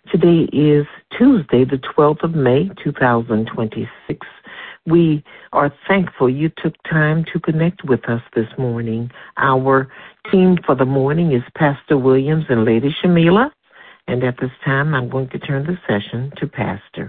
Today is Tuesday, the 12th of May, 2026. We are thankful you took time to connect with us this morning. Our team for the morning is Pastor Williams and Lady Shamila. And at this time, I'm going to turn the session to Pastor.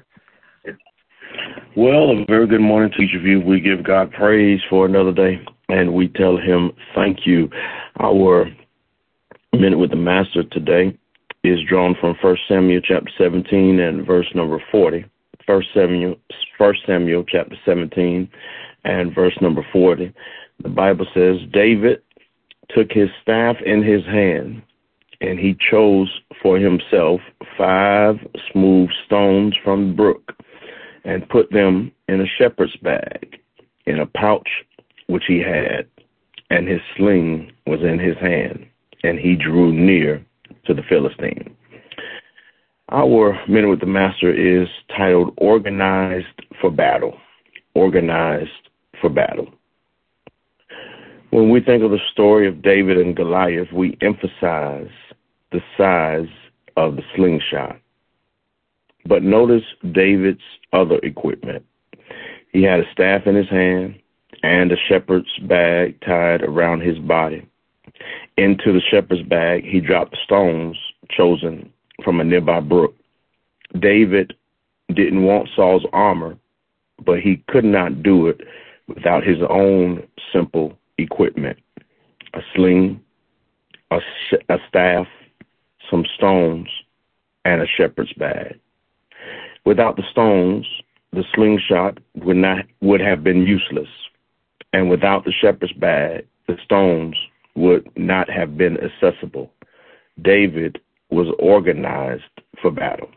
Well, a very good morning to each of you. We give God praise for another day, and we tell him thank you. Our Minute with the Master today is drawn from 1 Samuel chapter 17 and verse number 40. 1 Samuel chapter 17 and verse number 40. The Bible says, David took his staff in his hand, and he chose for himself 5 smooth stones from the brook, and put them in a shepherd's bag, in a pouch which he had, and his sling was in his hand, and he drew near to the Philistine. Our Minute with the Master is titled Organized for Battle. Organized for Battle. When we think of the story of David and Goliath, we emphasize the size of the slingshot. But notice David's other equipment. He had a staff in his hand and a shepherd's bag tied around his body. Into the shepherd's bag, he dropped the stones chosen from a nearby brook. David didn't want Saul's armor, but he could not do it without his own simple equipment: a sling, a staff, some stones, and a shepherd's bag. Without the stones, the slingshot would have been useless, and without the shepherd's bag, the stones would not have been accessible. David was organized for battle.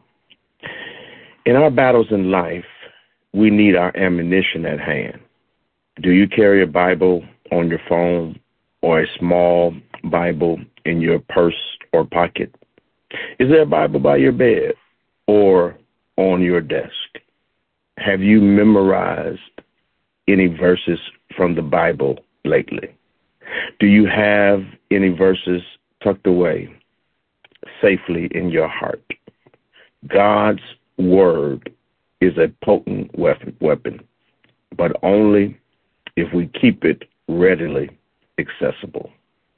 In our battles in life, we need our ammunition at hand. Do you carry a Bible on your phone or a small Bible in your purse or pocket? Is there a Bible by your bed or on your desk? Have you memorized any verses from the Bible lately? Do you have any verses tucked away safely in your heart? God's word is a potent weapon, but only if we keep it readily accessible.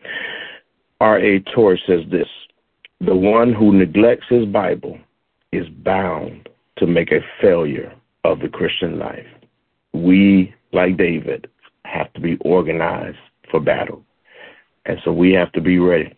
R.A. Torrey says this: the one who neglects his Bible is bound to make a failure of the Christian life. We, like David, have to be organized for battle. And so we have to be ready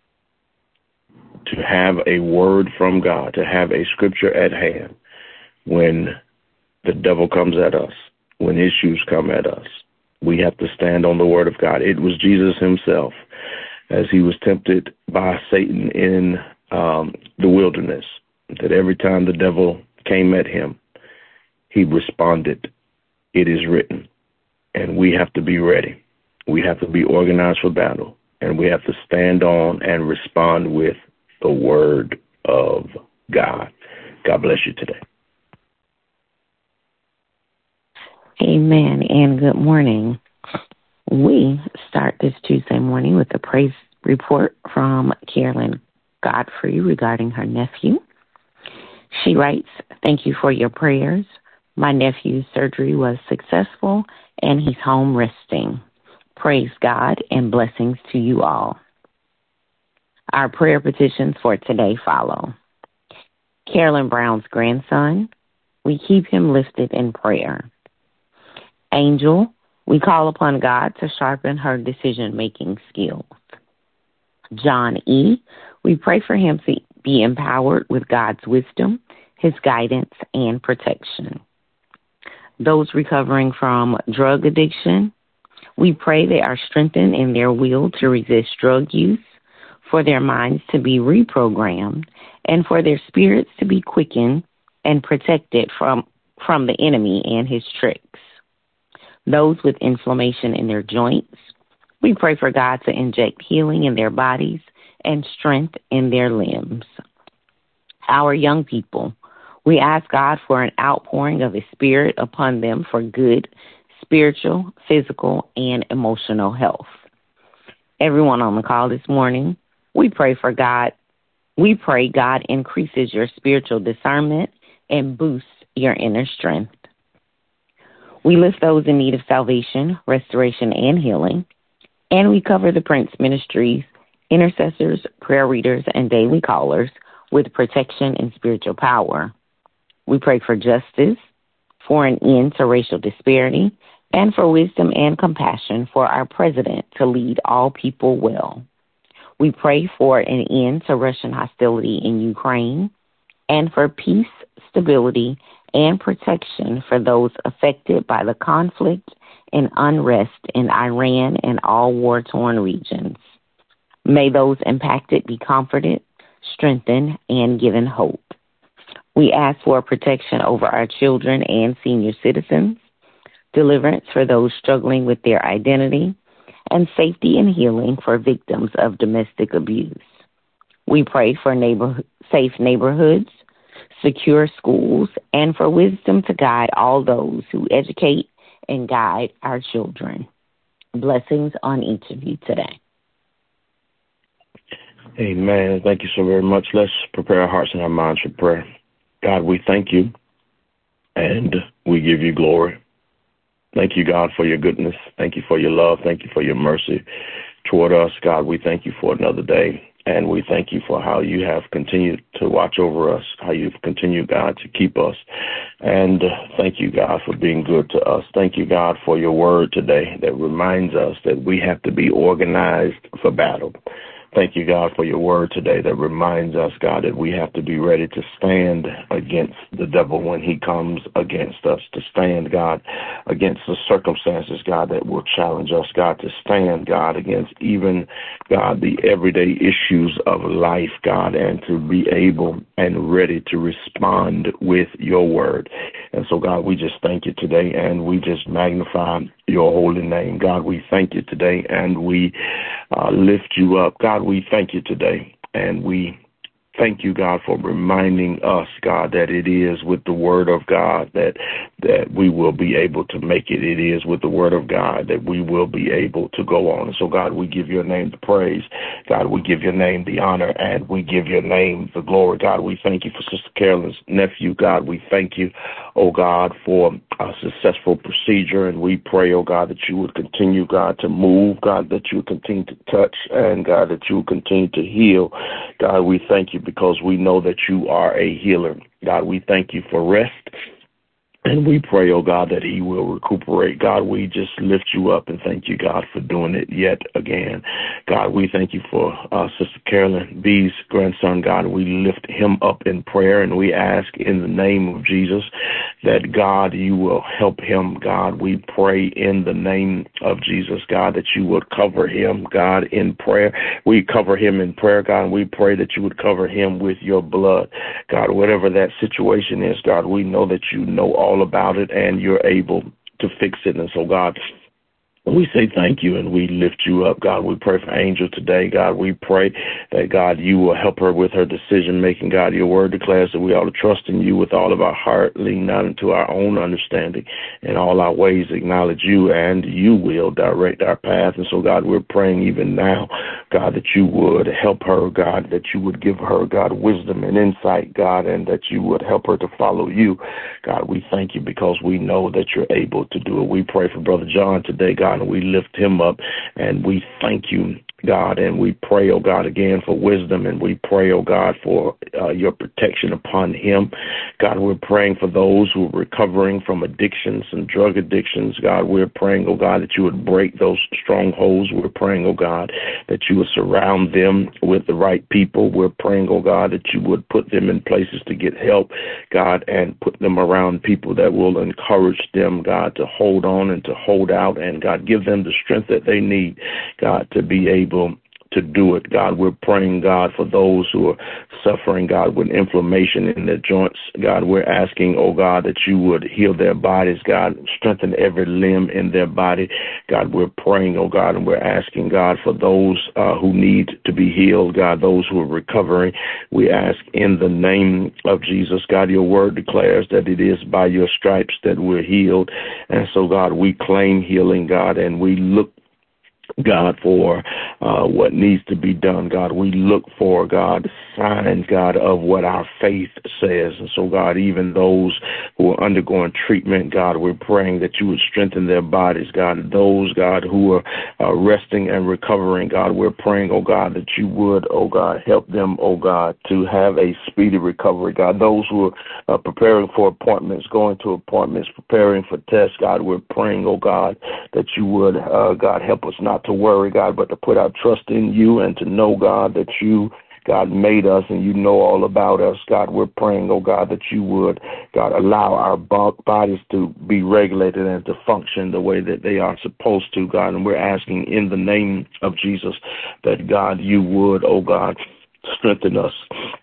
to have a word from God, to have a scripture at hand when the devil comes at us, when issues come at us. We have to stand on the word of God. It was Jesus himself, as he was tempted by Satan in the wilderness, that every time the devil came at him, he responded, "It is written." And we have to be ready. We have to be organized for battle, and we have to stand on and respond with the word of God. God bless you today. Amen, and good morning. We start this Tuesday morning with a praise report from Carolyn Godfrey regarding her nephew. She writes, "Thank you for your prayers. My nephew's surgery was successful, and he's home resting. Praise God, and blessings to you all." Our prayer petitions for today follow. Carolyn Brown's grandson, we keep him lifted in prayer. Angel, we call upon God to sharpen her decision-making skills. John E., we pray for him to be empowered with God's wisdom, his guidance, and protection. Those recovering from drug addiction, we pray they are strengthened in their will to resist drug use, for their minds to be reprogrammed, and for their spirits to be quickened and protected from the enemy and his tricks. Those with inflammation in their joints, we pray for God to inject healing in their bodies and strength in their limbs. Our young people, we ask God for an outpouring of his spirit upon them for good, spiritual, physical, and emotional health. Everyone on the call this morning, we pray for God We pray God increases your spiritual discernment and boosts your inner strength. We lift those in need of salvation, restoration, and healing. And we cover the Prince Ministries, intercessors, prayer readers, and daily callers with protection and spiritual power. We pray for justice, for an end to racial disparity, and for wisdom and compassion for our president to lead all people well. We pray for an end to Russian hostility in Ukraine and for peace, stability, and protection for those affected by the conflict and unrest in Iran and all war-torn regions. May those impacted be comforted, strengthened, and given hope. We ask for protection over our children and senior citizens, deliverance for those struggling with their identity, and safety and healing for victims of domestic abuse. We pray for safe neighborhoods, secure schools, and for wisdom to guide all those who educate and guide our children. Blessings on each of you today. Amen. Thank you so very much. Let's prepare our hearts and our minds for prayer. God, we thank you and we give you glory. Thank you, God, for your goodness. Thank you for your love. Thank you for your mercy toward us. God, we thank you for another day. And we thank you for how you have continued to watch over us, how you've continued, God, to keep us. And thank you, God, for being good to us. Thank you, God, for your word today that reminds us that we have to be organized for battle. Thank you, God, for your word today that reminds us, God, that we have to be ready to stand against the devil when he comes against us, to stand, God, against the circumstances, God, that will challenge us, God, to stand, God, against even, God, the everyday issues of life, God, and to be able and ready to respond with your word. And so, God, we just thank you today, and we just magnify your holy name. God, we thank you today, and we lift you up. God, we thank you today, and we thank you, God, for reminding us, God, that it is with the word of God that we will be able to make it. It is with the word of God that we will be able to go on. And so, God, we give your name the praise. God, we give your name the honor, and we give your name the glory. God, we thank you for Sister Carolyn's nephew. God, we thank you, oh God, for a successful procedure, and we pray, oh God, that you would continue, God, to move, God, that you would continue to touch, and God, that you would continue to heal. God, we thank you because we know that you are a healer. God, we thank you for rest. And we pray, oh God, that he will recuperate. God, we just lift you up and thank you, God, for doing it yet again. God, we thank you for Sister Carolyn B's grandson. God, we lift him up in prayer, and we ask in the name of Jesus that, God, you will help him. God, we pray in the name of Jesus, God, that you would cover him, God, in prayer. We cover him in prayer, God, and we pray that you would cover him with your blood. God, whatever that situation is, God, we know that you know all about it, and you're able to fix it. And so, God, we say thank you, and we lift you up. God, we pray for Angel today. God, we pray that, God, you will help her with her decision-making. God, your word declares that we ought to trust in you with all of our heart, lean not into our own understanding. In all our ways acknowledge you, and you will direct our path. And so, God, we're praying even now, God, that you would help her, God, that you would give her, God, wisdom and insight, God, and that you would help her to follow you. God, we thank you because we know that you're able to do it. We pray for Brother John today, God, and we lift him up, and we thank you, God, and we pray, oh God, again for wisdom, and we pray, oh God, for your protection upon him. God, we're praying for those who are recovering from addictions and drug addictions. God, we're praying, oh God, that you would break those strongholds. We're praying, oh God, that you would surround them with the right people. We're praying, oh God, that you would put them in places to get help, God, and put them around people that will encourage them, God, to hold on and to hold out, and God, give them the strength that they need, God, to be able to do it. God, we're praying, God, for those who are suffering, God, with inflammation in their joints. God, we're asking, oh God, that you would heal their bodies, God, strengthen every limb in their body. God, we're praying, oh God, and we're asking, God, for those who need to be healed, God, those who are recovering. We ask in the name of Jesus. God, your word declares that it is by your stripes that we're healed. And so, God, we claim healing, God, and we look, God, for what needs to be done. God, we look for, God, signs, God, of what our faith says. And so, God, even those who are undergoing treatment, God, we're praying that you would strengthen their bodies, God. Those, God, who are resting and recovering, God, we're praying, oh God, that you would, oh God, help them, oh God, to have a speedy recovery, God. Those who are preparing for appointments, going to appointments, preparing for tests, God, we're praying, oh God, that you would, God, help us not to worry, God, but to put our trust in you and to know, God, that you, God, made us and you know all about us. God, we're praying, oh God, that you would, God, allow our bodies to be regulated and to function the way that they are supposed to, God. And we're asking in the name of Jesus that, God, you would, oh God, strengthen us.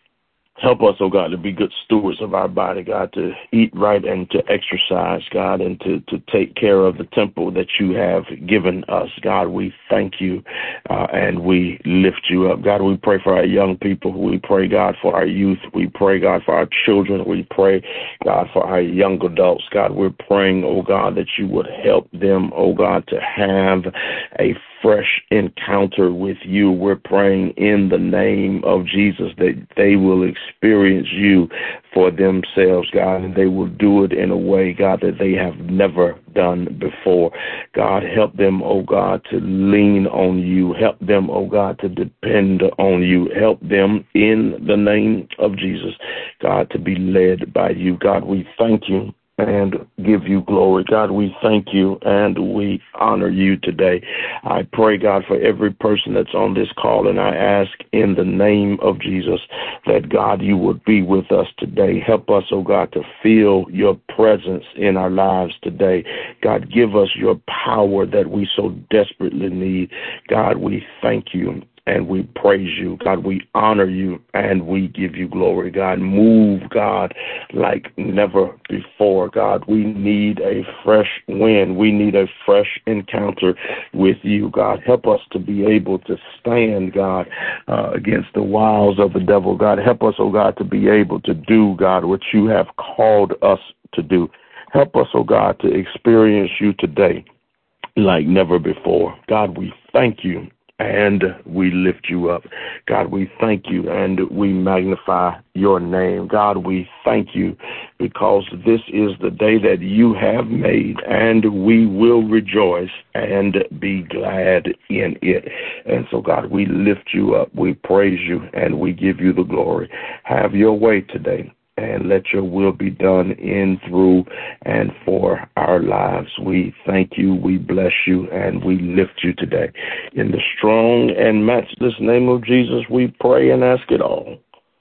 Help us, oh God, to be good stewards of our body, God, to eat right and to exercise, God, and to take care of the temple that you have given us. God, we thank you and we lift you up. God, we pray for our young people. We pray, God, for our youth. We pray, God, for our children. We pray, God, for our young adults. God, we're praying, oh God, that you would help them, oh God, to have a fresh encounter with you. We're praying in the name of Jesus that they will experience you for themselves, God, and they will do it in a way, God, that they have never done before. God, help them, oh God, to lean on you. Help them, oh God, to depend on you. Help them in the name of Jesus, God, to be led by you. God, we thank you and give you glory. God, we thank you and we honor you today. I pray, God, for every person that's on this call, and I ask in the name of Jesus that, God, you would be with us today. Help us, oh God, to feel your presence in our lives today. God, give us your power that we so desperately need. God, we thank you and we praise you. God, we honor you and we give you glory. God, move, God, like never before. God, we need a fresh wind. We need a fresh encounter with you. God, help us to be able to stand, God, against the wiles of the devil. God, help us, oh God, to be able to do, God, what you have called us to do. Help us, oh God, to experience you today like never before. God, we thank you and we lift you up. God, we thank you and we magnify your name. God, we thank you because this is the day that you have made, and we will rejoice and be glad in it. And so, God, we lift you up, we praise you, and we give you the glory. Have your way today, and let your will be done in, through, and for our lives. We thank you, we bless you, and we lift you today. In the strong and matchless name of Jesus, we pray and ask it all.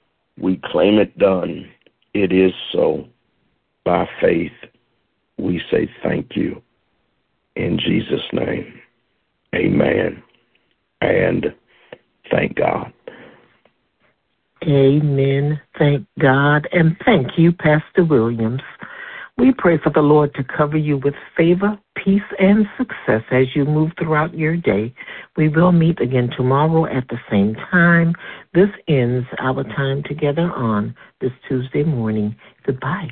We claim it done. It is so. By faith, we say thank you. In Jesus' name, amen. And thank God. Amen. Thank God. And thank you, Pastor Williams. We pray for the Lord to cover you with favor, peace, and success as you move throughout your day. We will meet again tomorrow at the same time. This ends our time together on this Tuesday morning. Goodbye.